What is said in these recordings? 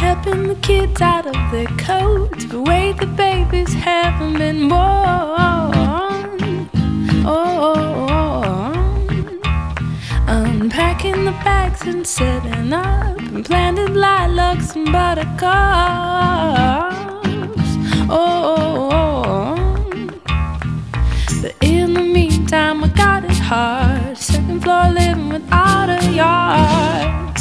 helping the kids out of their coats, but wait, the babies haven't been born. Unpacking the bags and setting up, and planted lilacs and buttercups. But in the meantime I got it hard, second floor living without a yard.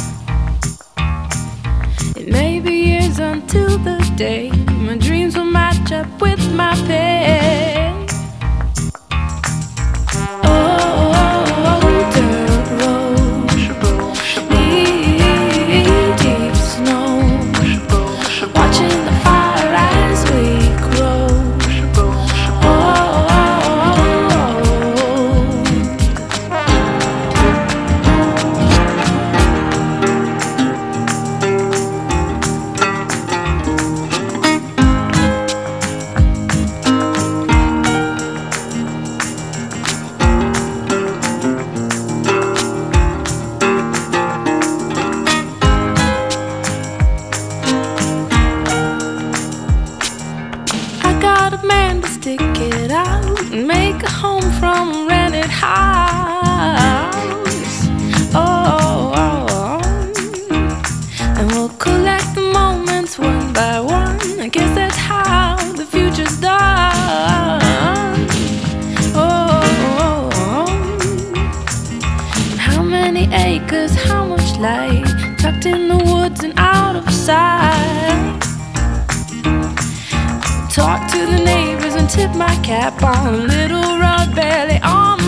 It may be years until the day my dreams will match up with my pay. Man to stick it out and make a home from a rented house. And we'll collect the moments one by one. I guess that's how the future's done. And how many acres, how much light, tucked in the woods and out of sight. Talk to the neighbors and tip my cap on a little rug belly on